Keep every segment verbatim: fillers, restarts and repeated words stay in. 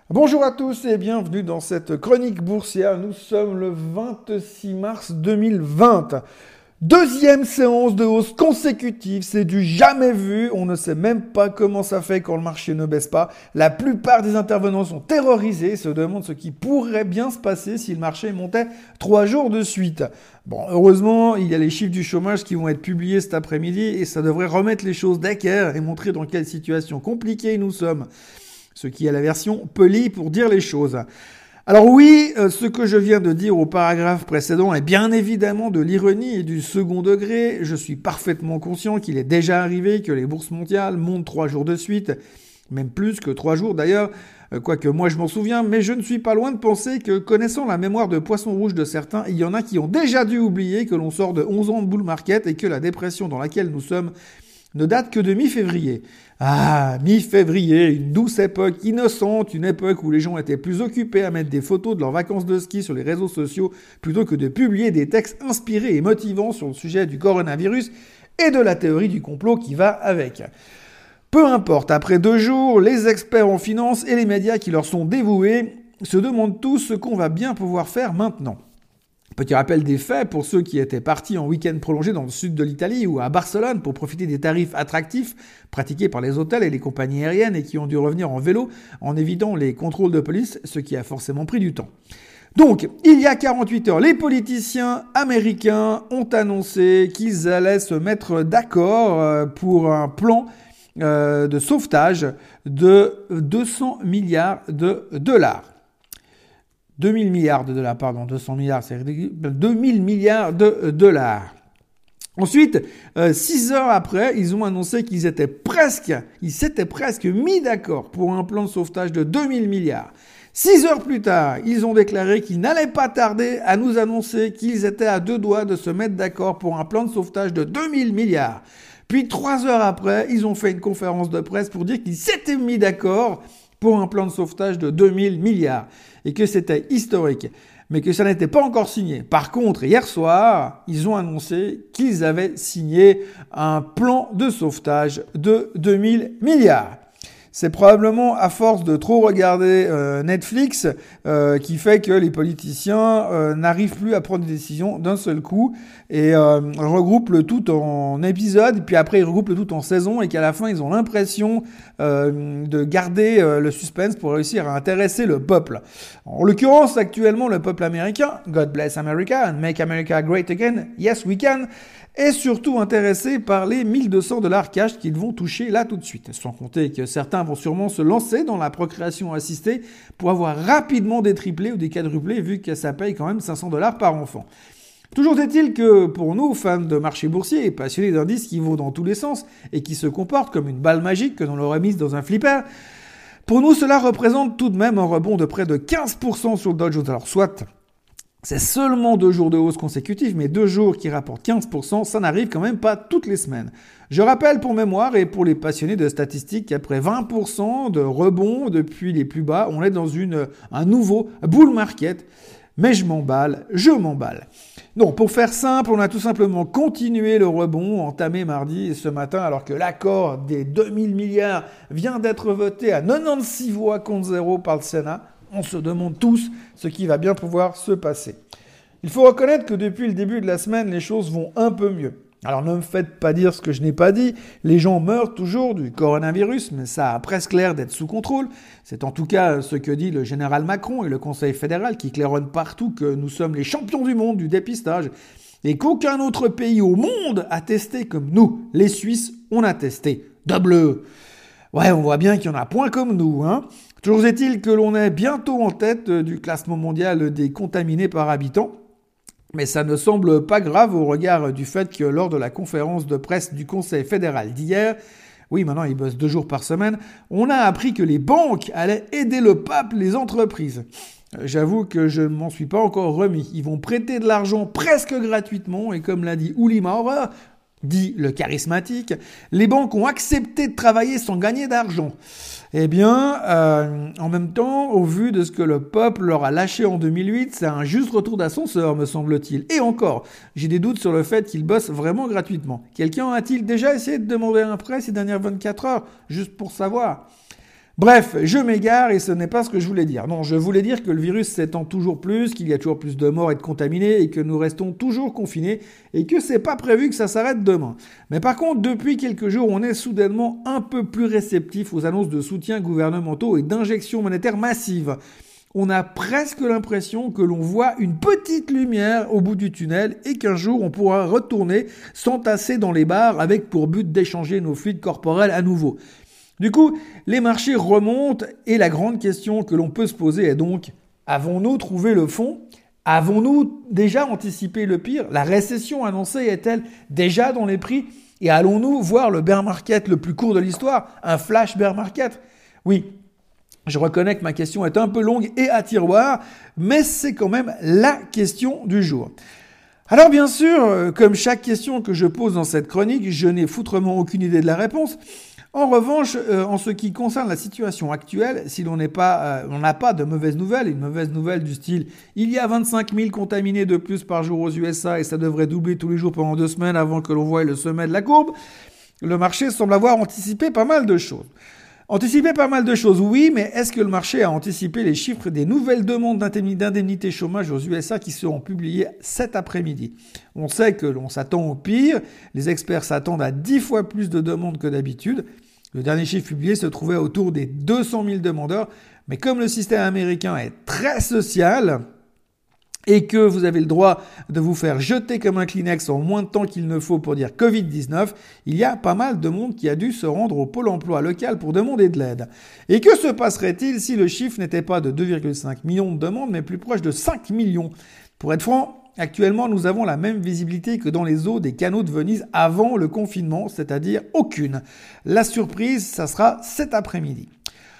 Bonjour à tous et bienvenue dans cette chronique boursière. Nous sommes le vingt-six mars deux mille vingt. Deuxième séance de hausse consécutive, c'est du jamais vu. On ne sait même pas comment ça fait quand le marché ne baisse pas. La plupart des intervenants sont terrorisés et se demandent ce qui pourrait bien se passer si le marché montait trois jours de suite. Bon, heureusement, il y a les chiffres du chômage qui vont être publiés cet après-midi et ça devrait remettre les choses d'équerre et montrer dans quelle situation compliquée nous sommes. Ce qui est la version polie pour dire les choses. Alors oui, euh, ce que je viens de dire au paragraphe précédent est bien évidemment de l'ironie et du second degré. Je suis parfaitement conscient qu'il est déjà arrivé que les bourses mondiales montent trois jours de suite, même plus que trois jours d'ailleurs, euh, quoique moi je m'en souviens, mais je ne suis pas loin de penser que, connaissant la mémoire de poisson rouge de certains, il y en a qui ont déjà dû oublier que l'on sort de onze ans de bull market et que la dépression dans laquelle nous sommes ne date que de mi-février. Ah, mi-février, une douce époque innocente, une époque où les gens étaient plus occupés à mettre des photos de leurs vacances de ski sur les réseaux sociaux plutôt que de publier des textes inspirés et motivants sur le sujet du coronavirus et de la théorie du complot qui va avec. Peu importe, après deux jours, les experts en finance et les médias qui leur sont dévoués se demandent tous ce qu'on va bien pouvoir faire maintenant. Petit rappel des faits pour ceux qui étaient partis en week-end prolongé dans le sud de l'Italie ou à Barcelone pour profiter des tarifs attractifs pratiqués par les hôtels et les compagnies aériennes et qui ont dû revenir en vélo en évitant les contrôles de police, ce qui a forcément pris du temps. Donc, il y a quarante-huit heures, les politiciens américains ont annoncé qu'ils allaient se mettre d'accord pour un plan de sauvetage de deux cents milliards de dollars. deux mille milliards de dollars, pardon, deux cents milliards, c'est ridicule, deux mille milliards de dollars. Ensuite, euh, six heures après, ils ont annoncé qu'ils étaient presque, ils s'étaient presque mis d'accord pour un plan de sauvetage de deux mille milliards. Six heures plus tard, ils ont déclaré qu'ils n'allaient pas tarder à nous annoncer qu'ils étaient à deux doigts de se mettre d'accord pour un plan de sauvetage de deux mille milliards. Puis trois heures après, ils ont fait une conférence de presse pour dire qu'ils s'étaient mis d'accord pour un plan de sauvetage de deux mille milliards et que c'était historique, mais que ça n'était pas encore signé. Par contre, hier soir, ils ont annoncé qu'ils avaient signé un plan de sauvetage de deux mille milliards. C'est probablement à force de trop regarder euh, Netflix euh, qui fait que les politiciens euh, n'arrivent plus à prendre des décisions d'un seul coup et euh, regroupent le tout en épisodes, puis après ils regroupent le tout en saisons et qu'à la fin ils ont l'impression euh, de garder euh, le suspense pour réussir à intéresser le peuple. En l'occurrence, actuellement, le peuple américain, God bless America and make America great again, yes we can, est surtout intéressé par les mille deux cents dollars cash qu'ils vont toucher là tout de suite. Sans compter que certains vont sûrement se lancer dans la procréation assistée pour avoir rapidement des triplés ou des quadruplés vu que ça paye quand même cinq cents dollars par enfant. Toujours est-il que pour nous, fans de marché boursier et passionnés d'indices qui vont dans tous les sens et qui se comportent comme une balle magique que l'on aurait mise dans un flipper, pour nous cela représente tout de même un rebond de près de quinze pour cent sur le Dow Jones. Alors soit c'est seulement deux jours de hausse consécutive, mais deux jours qui rapportent quinze pour cent, ça n'arrive quand même pas toutes les semaines. Je rappelle pour mémoire et pour les passionnés de statistiques qu'après vingt pour cent de rebond depuis les plus bas, on est dans une, un nouveau bull market. Mais je m'emballe, je m'emballe. Donc pour faire simple, on a tout simplement continué le rebond entamé mardi et ce matin alors que l'accord des deux mille milliards vient d'être voté à quatre-vingt-seize voix contre zéro par le Sénat. On se demande tous ce qui va bien pouvoir se passer. Il faut reconnaître que depuis le début de la semaine, les choses vont un peu mieux. Alors ne me faites pas dire ce que je n'ai pas dit, les gens meurent toujours du coronavirus, mais ça a presque l'air d'être sous contrôle. C'est en tout cas ce que dit le général Macron et le Conseil fédéral qui claironnent partout que nous sommes les champions du monde du dépistage et qu'aucun autre pays au monde a testé comme nous. Les Suisses, on a testé. Double. Ouais, on voit bien qu'il y en a point comme nous, hein. Toujours est-il que l'on est bientôt en tête du classement mondial des contaminés par habitant. Mais ça ne semble pas grave au regard du fait que lors de la conférence de presse du Conseil fédéral d'hier, oui maintenant ils bossent deux jours par semaine, on a appris que les banques allaient aider le pape, les entreprises. J'avoue que je ne m'en suis pas encore remis. Ils vont prêter de l'argent presque gratuitement et comme l'a dit Uli Maurer, dit le charismatique, les banques ont accepté de travailler sans gagner d'argent. Eh bien, euh, en même temps, au vu de ce que le peuple leur a lâché en deux mille huit, c'est un juste retour d'ascenseur, me semble-t-il. Et encore, j'ai des doutes sur le fait qu'ils bossent vraiment gratuitement. Quelqu'un a-t-il déjà essayé de demander un prêt ces dernières vingt-quatre heures, juste pour savoir ? Bref, je m'égare et ce n'est pas ce que je voulais dire. Non, je voulais dire que le virus s'étend toujours plus, qu'il y a toujours plus de morts et de contaminés et que nous restons toujours confinés et que c'est pas prévu que ça s'arrête demain. Mais par contre, depuis quelques jours, on est soudainement un peu plus réceptif aux annonces de soutien gouvernementaux et d'injections monétaires massives. On a presque l'impression que l'on voit une petite lumière au bout du tunnel et qu'un jour on pourra retourner s'entasser dans les bars avec pour but d'échanger nos fluides corporels à nouveau. Du coup, les marchés remontent et la grande question que l'on peut se poser est donc, avons-nous trouvé le fond ? Avons-nous déjà anticipé le pire ? La récession annoncée est-elle déjà dans les prix ? Et allons-nous voir le bear market le plus court de l'histoire ? Un flash bear market ? Oui, je reconnais que ma question est un peu longue et à tiroir, mais c'est quand même la question du jour. Alors bien sûr, comme chaque question que je pose dans cette chronique, je n'ai foutrement aucune idée de la réponse. En revanche, euh, en ce qui concerne la situation actuelle, si l'on n'est pas, euh, on n'a pas de mauvaises nouvelles, une mauvaise nouvelle du style « il y a vingt-cinq mille contaminés de plus par jour aux U S A et ça devrait doubler tous les jours pendant deux semaines avant que l'on voie le sommet de la courbe », le marché semble avoir anticipé pas mal de choses. Anticiper pas mal de choses, oui, mais est-ce que le marché a anticipé les chiffres des nouvelles demandes d'indemnité chômage aux U S A qui seront publiées cet après-midi ? On sait que l'on s'attend au pire, les experts s'attendent à dix fois plus de demandes que d'habitude. Le dernier chiffre publié se trouvait autour des deux cent mille demandeurs, mais comme le système américain est très social et que vous avez le droit de vous faire jeter comme un Kleenex en moins de temps qu'il ne faut pour dire covid dix-neuf, il y a pas mal de monde qui a dû se rendre au pôle emploi local pour demander de l'aide. Et que se passerait-il si le chiffre n'était pas de deux virgule cinq millions de demandes, mais plus proche de cinq millions ? Pour être franc, actuellement, nous avons la même visibilité que dans les eaux des canaux de Venise avant le confinement, c'est-à-dire aucune. La surprise, ça sera cet après-midi.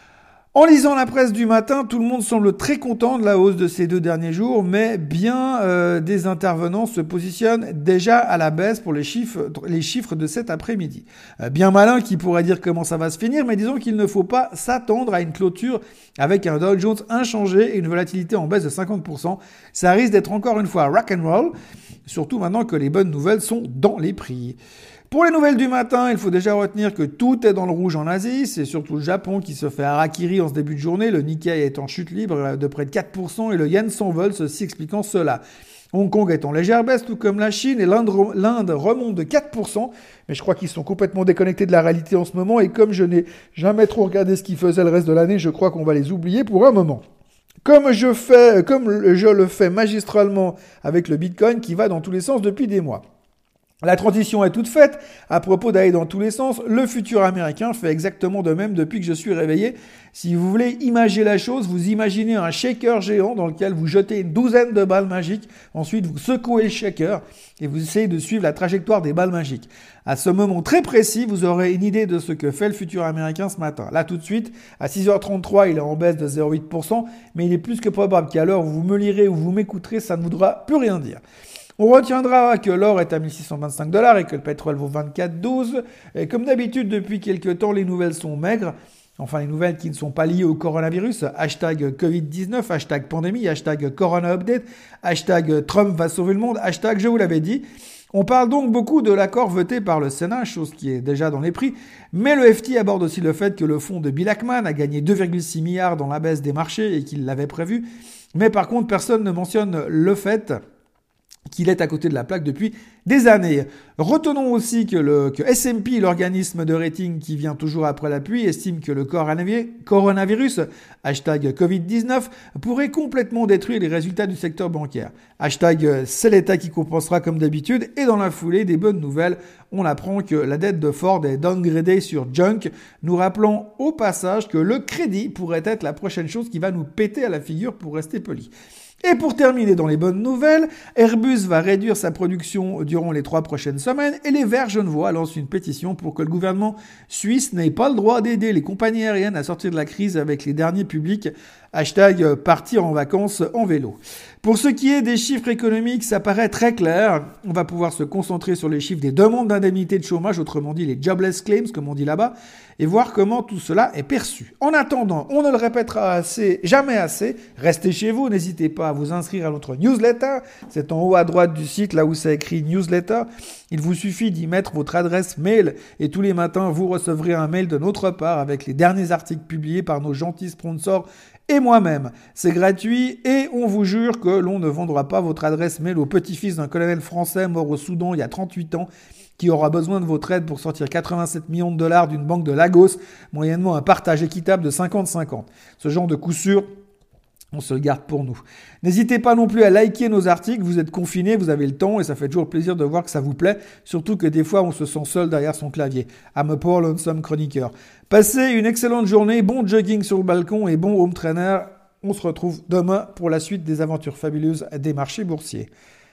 En lisant la presse du matin, tout le monde semble très content de la hausse de ces deux derniers jours, mais bien euh, des intervenants se positionnent déjà à la baisse pour les chiffres, les chiffres de cet après-midi. Euh, bien malin qui pourrait dire comment ça va se finir, mais disons qu'il ne faut pas s'attendre à une clôture avec un Dow Jones inchangé et une volatilité en baisse de cinquante pour cent. Ça risque d'être encore une fois rock'n'roll, surtout maintenant que les bonnes nouvelles sont dans les prix. Pour les nouvelles du matin, il faut déjà retenir que tout est dans le rouge en Asie. C'est surtout le Japon qui se fait harakiri en ce début de journée. Le Nikkei est en chute libre de près de quatre pour cent et le yen s'envole, ceci expliquant cela. Hong Kong est en légère baisse, tout comme la Chine, et l'Inde, l'Inde remonte de quatre pour cent. Mais je crois qu'ils sont complètement déconnectés de la réalité en ce moment. Et comme je n'ai jamais trop regardé ce qu'ils faisaient le reste de l'année, je crois qu'on va les oublier pour un moment. Comme je fais, comme je le fais magistralement avec le Bitcoin qui va dans tous les sens depuis des mois. La transition est toute faite. À propos d'aller dans tous les sens, le futur américain fait exactement de même depuis que je suis réveillé. Si vous voulez imaginer la chose, vous imaginez un shaker géant dans lequel vous jetez une douzaine de balles magiques. Ensuite, vous secouez le shaker et vous essayez de suivre la trajectoire des balles magiques. À ce moment très précis, vous aurez une idée de ce que fait le futur américain ce matin. Là, tout de suite, à six heures trente-trois, il est en baisse de zéro virgule huit pour cent, mais il est plus que probable qu'à l'heure où vous me lirez ou vous m'écouterez, ça ne voudra plus rien dire. On retiendra que l'or est à mille six cent vingt-cinq dollars et que le pétrole vaut vingt-quatre douze. Et comme d'habitude, depuis quelques temps, les nouvelles sont maigres. Enfin, les nouvelles qui ne sont pas liées au coronavirus. Hashtag covid dix-neuf, hashtag pandémie, hashtag corona update, hashtag Trump va sauver le monde, hashtag je vous l'avais dit. On parle donc beaucoup de l'accord voté par le Sénat, chose qui est déjà dans les prix. Mais le F T aborde aussi le fait que le fonds de Bill Ackman a gagné deux virgule six milliards dans la baisse des marchés et qu'il l'avait prévu. Mais par contre, personne ne mentionne le fait qu'il est à côté de la plaque depuis des années. Retenons aussi que, le, que S and P, l'organisme de rating qui vient toujours après la pluie, estime que le coronavirus, hashtag covid dix-neuf, pourrait complètement détruire les résultats du secteur bancaire. Hashtag c'est l'État qui compensera comme d'habitude. Et dans la foulée, des bonnes nouvelles, on apprend que la dette de Ford est downgradée sur junk, nous rappelant au passage que le crédit pourrait être la prochaine chose qui va nous péter à la figure pour rester poli. Et pour terminer dans les bonnes nouvelles, Airbus va réduire sa production durant les trois prochaines semaines et les Verts genevois lancent une pétition pour que le gouvernement suisse n'ait pas le droit d'aider les compagnies aériennes à sortir de la crise avec les derniers publics Hashtag euh, partir en vacances en vélo. Pour ce qui est des chiffres économiques, ça paraît très clair. On va pouvoir se concentrer sur les chiffres des demandes d'indemnité de chômage, autrement dit les jobless claims, comme on dit là-bas, et voir comment tout cela est perçu. En attendant, on ne le répétera assez, jamais assez, restez chez vous, n'hésitez pas à vous inscrire à notre newsletter. C'est en haut à droite du site, là où c'est écrit newsletter. Il vous suffit d'y mettre votre adresse mail et tous les matins, vous recevrez un mail de notre part avec les derniers articles publiés par nos gentils sponsors et moi-même. C'est gratuit et on vous jure que l'on ne vendra pas votre adresse mail au petit-fils d'un colonel français mort au Soudan il y a trente-huit ans qui aura besoin de votre aide pour sortir quatre-vingt-sept millions de dollars d'une banque de Lagos, moyennement un partage équitable de cinquante cinquante. Ce genre de coup sûr, on se le garde pour nous. N'hésitez pas non plus à liker nos articles, vous êtes confinés, vous avez le temps et ça fait toujours plaisir de voir que ça vous plaît, surtout que des fois on se sent seul derrière son clavier. I'm a poor lonesome chroniqueur. Passez une excellente journée, bon jogging sur le balcon et bon home trainer. On se retrouve demain pour la suite des aventures fabuleuses des marchés boursiers.